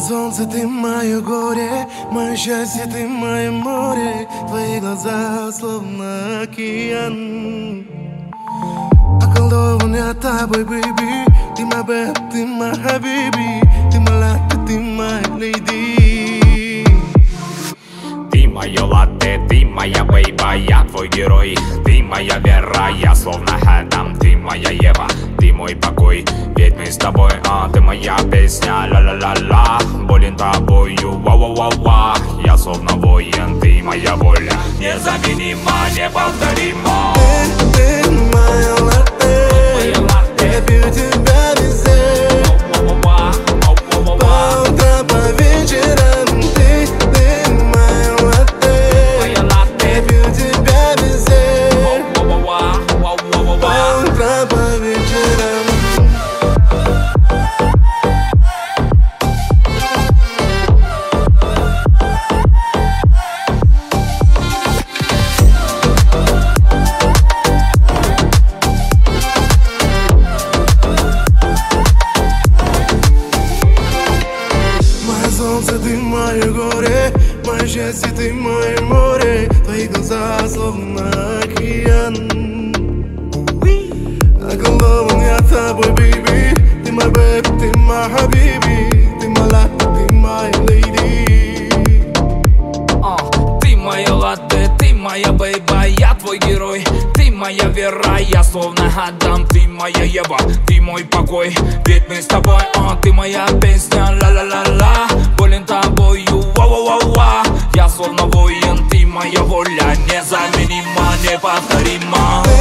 солнце, ты мое горе, мое счастье, ты мое море. Твои глаза словно океан. Околдован я тобой, бэйби. Ты мой бэб, ты мой хабиби. Ты мой латте, ты моя леди. Ты моё латте, ты моя бейба, я твой герой. Ты моя вера, я словно Адам. Ты моя Ева, ты мой покой. Ведь мы с тобой, ты моя песня, ла-ла-ла-ла. Болен тобою, ва-ва-ва-ва. Я словно воин, ты моя воля. Незаменима, неповторима. Ты моя латте, я пью тебя везде. По утрам, по вечерам. Ты моя латте, я пью тебя везде. По утрам, по вечерам. Солнце, ты мое горе, мое счастье, ты мое море. Твои глаза словно океан. Околдован я тобой, бэйби. Ты мой бэб, ты мой хабиби. Ты мой латте, ты моя леди. Ты моя латте, ты моя бейба, я твой герой. Ты моя вера, я словно Адам. Ты моя Ева, ты мой покой. Ведь мы с тобой, ты моя песня, ла-ла-ла-ла. Болен тобою, ва-ва-ва-ва. Я словно воин, ты моя воля. Незаменима, неповторима.